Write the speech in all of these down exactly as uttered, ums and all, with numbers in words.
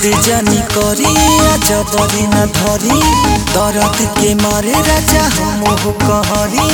जिद जानी करी जबरी न धरी दर्द के मारे राजा हम कहरी।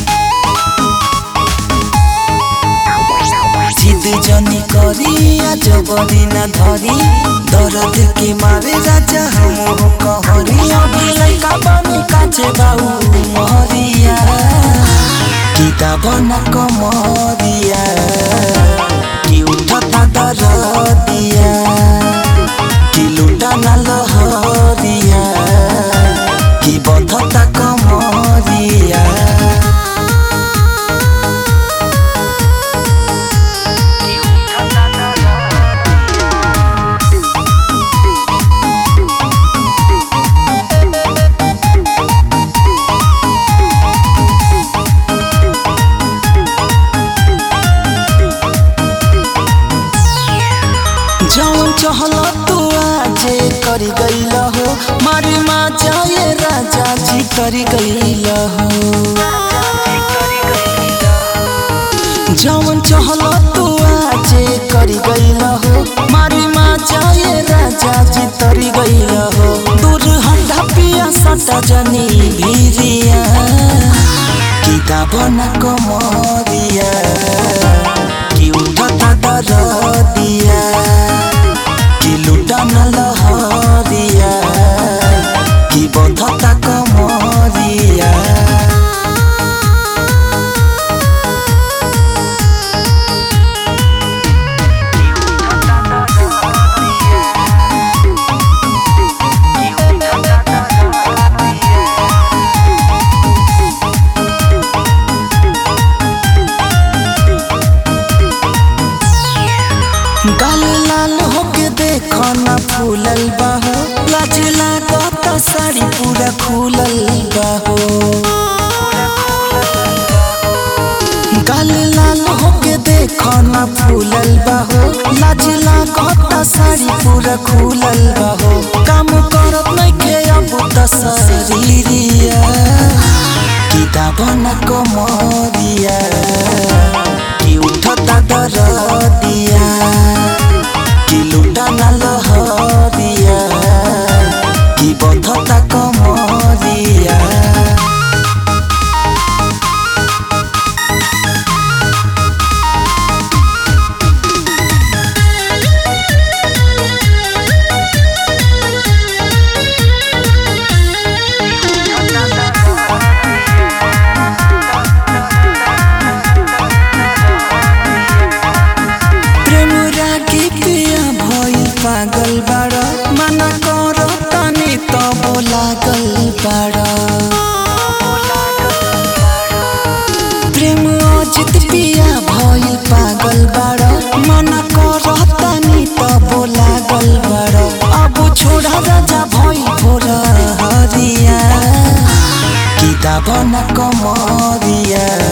जिद जानी करी जबरी न धरी दर्द के मारे राजा हम कहरी। अभी लइका बनी काचे बाऊ महरिया किताब न कमरिया कि उठता दरदिया कि लुटा न लहरिया कि बधता कमरिया। जौन चहल तू आजे करी गईल हो मारी माँ जाए राजा जी करी गईल हो। जौन चहल तू आजे करी गईल हो मारी माँ जाए राजा जी तरी गईल हो। दूर हंडा पिया सटा जनी भीरिया किताब न कमरिया कि उठता दरदिया कि लुटा न लहरिया कि बधता कमरिया। गाल लाल होके देखो ना फूलल बाहो लाज लागत साड़ी पूरा खुलल बाहो। गाल लाल होके देखो ना फूलल बाहो लाज लागत साड़ी पूरा खुलल बाहो। काम करत नइखे अब त शरीरिया किताब न कमरिया कि उठता दरदिया कि लुटा न लहरिया कि बधता कमरिया। पागल बाड़ा मना करो तनी तब लागल बाड़ा। प्रेम अजित पिया भइल पागल बाड़ा मना करो तनी तब लागल बाड़ा। अब छोड़ा राजा भइल भोर हरिया किताब न कमरिया